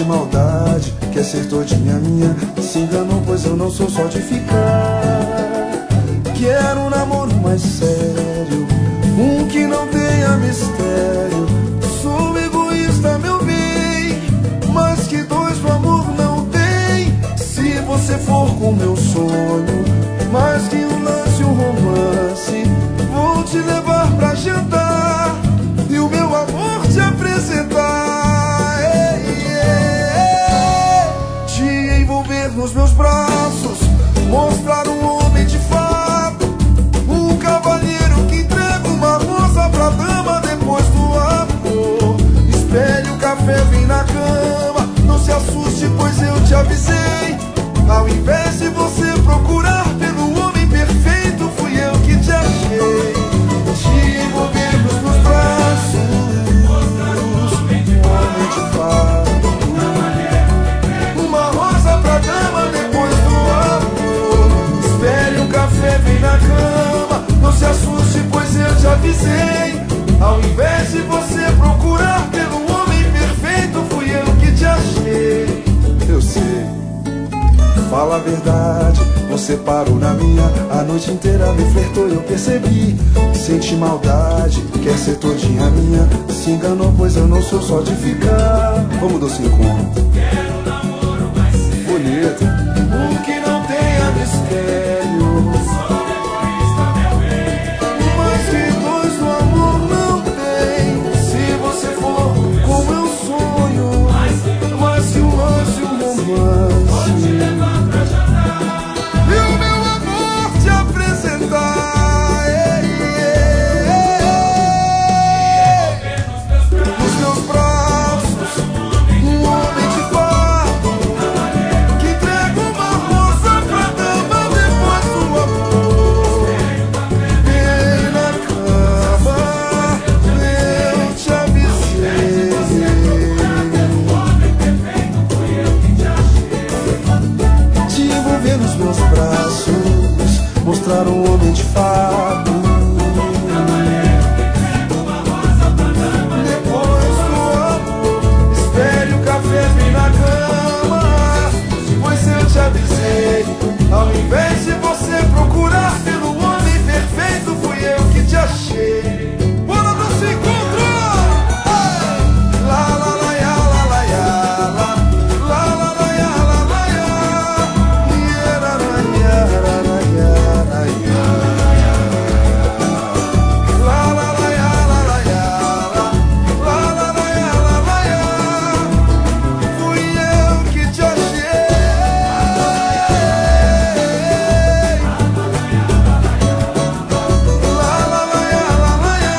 sente maldade, quer ser todinha minha. Se enganou, pois eu não sou só de ficar. Quero um namoro mais sério, um que não tenha mistério. Sou egoísta, meu bem, mas que dois pro amor não tem. Se você for com meu sonho, mais que um lance, um romance, vou te levar pra jantar e o meu amor te apresentar. Te envolver nos meus braços, mostrar um homem de fato, um cavalheiro que entrega uma rosa pra dama depois do amor. Espere o café, vem na cama, não se assuste, pois eu te avisei. Ao invés de você procurar pelo homem perfeito, fui eu que te achei. Te envolver nos meus braços, um homem de fato, uma rosa pra dama depois do amor. Espere um café, vem na cama, não se assuste, pois eu te avisei. Ao invés de você procurar pelo homem perfeito, fui eu que te achei. Eu sei, fala a verdade, você parou na minha. A noite inteira me flertou e eu percebi. Sente maldade, quer ser todinha minha. Se enganou, pois eu não sou só de ficar. Vamos do se encontro. Quero um namoro mais sério, Bonito. um que não tenha mistério. Sou egoísta, meu bem, Mas que dois no amor não tem. Se você for com meu sonho, mais que um lance, um vou te romance, levar pra jantar e o meu amor te apresentar. e envolver nos meus braços. Nos meus braços, um homem de fato, que entrega uma rosa pra dama depois do amor. Vem na cama, eu te avisei. Te envolver nos meus braços, mostrar um homem de fato. Depois do amor, espere o café, vem na cama, pois eu te avisei. Ao invés de você procurar pelo homem perfeito, fui eu que te achei. Bora não se encontrar! Lá, lá, lá, ya, lá, lá, ya, lá. Lá, lá, lá, ya, lá, lá, ya. Iera, lá, ya, lá, lá, ya, lá, ya. Lá, lá, lá, ya, lá, lá, ya, lá. Lá, lá, lá, ya, lá, lá, ya. Fui eu que te achei. Lá, lá, lá, ya, lá, lá, ya.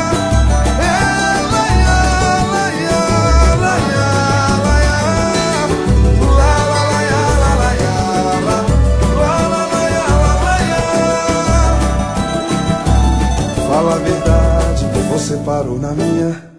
Lá, ya, lá, ya, lá, ya, lá, ya. Lá, lá, lá, ya, lá, lá, ya, lá. Lá, lá, lá, ya, lá, lá, ya. Fala a verdade, você parou na minha.